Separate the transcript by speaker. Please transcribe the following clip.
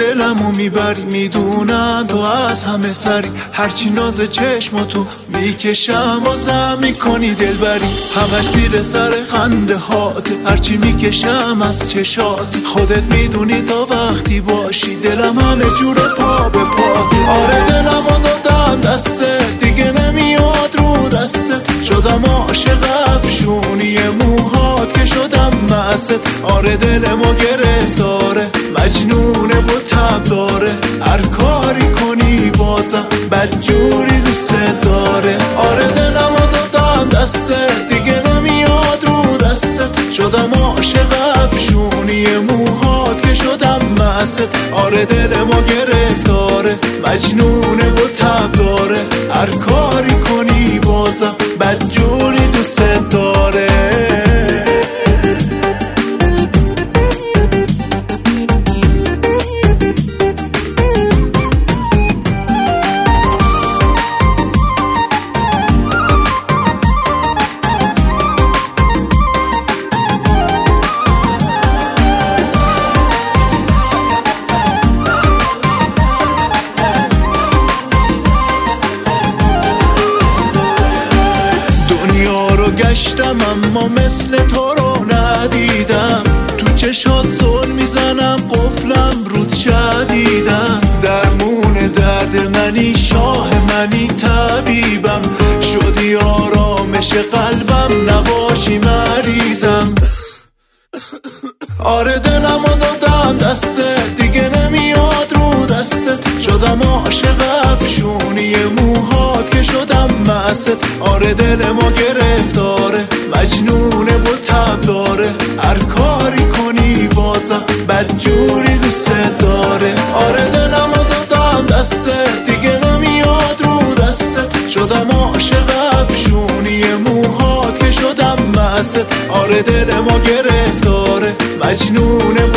Speaker 1: دلمو میبری، میدونم تو از همه سری، هرچی ناز چشماتو میکشم بازم میکنی دلبری، همش زیر سر خنده هاته، هرچی میکشم از چشات، خودت میدونی تا وقتی باشی دلم همه جوره پا به پاته. آره دلمو دادم دسته دیگه نمیاد رو دسته، شدم عاشق افشونی موهات که شدم مست. آره دلمو گرفتاره مجنونه و تب داره، هر کاری کنی بازم بدجوری دوست داره. آره دلمو دادم دسته دیگه نمیاد رو دسته، شدم عاشق افشونی موهات که شدم مست. آره دلمو گرفتاره مجنونه و تب داره، هر کاری کنی بازم بدجوری دوست داره. گشتم اما مثل تو رو ندیدم، تو چشات زل میزنم قفلم رود شدیدم، درمون درد منی شاه منی طبیبم، شدی آرامش قلبم نباشی مریضم. آره دلمو دادم دسته دیگه نمیاد رو دستت، شدم عاشق افشونی موهات که شدم مست. آره دلمو گرفتاره مجنونه و تب داره، هر کاری کنی بازم بدجوری دوست داره. آره دلمو دادم دسته دیگه نمیاد رو دستت، شدم عاشق افشونی موهات که شدم مست. آره دلمو گرفتاره مجنونه